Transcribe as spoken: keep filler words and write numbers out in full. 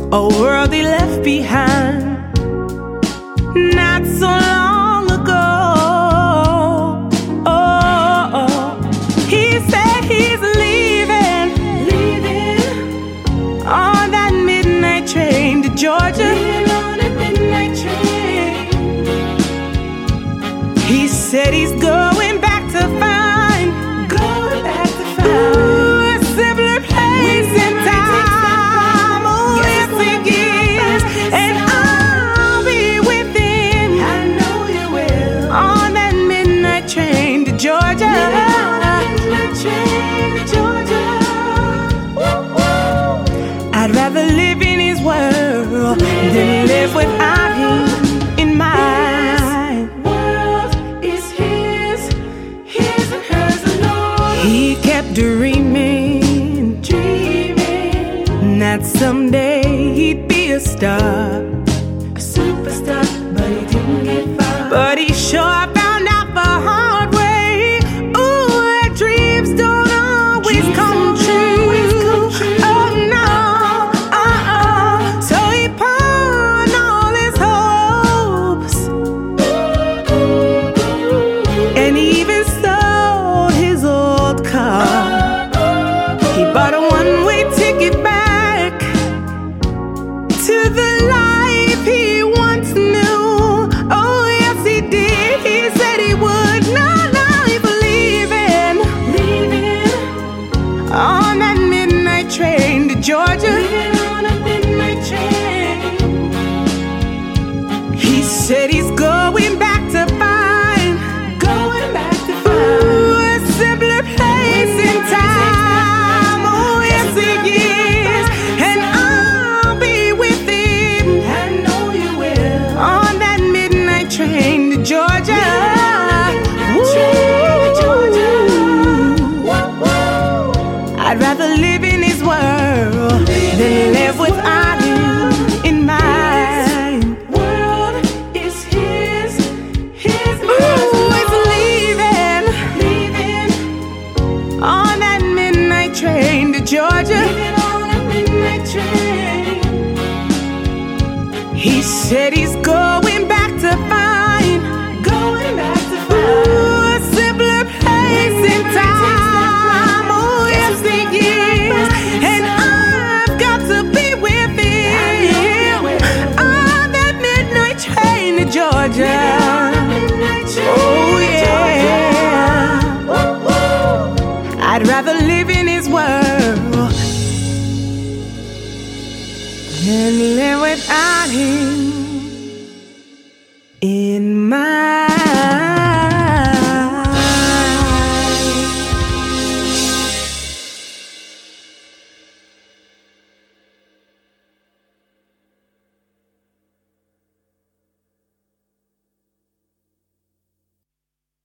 a world he left behind not so long ago. Oh, oh. He said he's leaving, leaving on that midnight train to Georgia. Leaving on that midnight train. He said he's going back to find, going back to find ooh, a simpler place in time. Oh, yes, he is, and I'll be with him. I know you will. On that midnight train to Georgia. Midnight train to Georgia. Woo, woo. I'd rather live in his world than live without him in mine. World is his, his and hers alone. He kept dreaming, dreaming that someday he'd be a star, a superstar, but he didn't get far. But he sure found out the hard way. Ooh, that dreams don't always dreams come don't true. Always come true. Oh no, uh-uh. So he pawned all his hopes, and he even sold his old car. He bought a one-way ticket back to the life he once knew. Oh yes, he did. He said he would. Now, now he's leaving, leaving on that midnight train to Georgia. Leaving on a midnight train. He said he's going back to find, going back to find ooh, a simpler place in time. Oh yes, he is, and I'll be with him. I know you will. On that midnight train to Georgia. I'd rather live in his world than live without him in mine. World is his, his. Ooh, it's leaving, leaving on that midnight train to Georgia. Leaving on that midnight train. He said he's going back to find, going back to find ooh, a simpler place in time. Oh yes, he is, and I've got to be with him on that midnight train to Georgia. Oh yeah, I'd rather live in his world than live without him.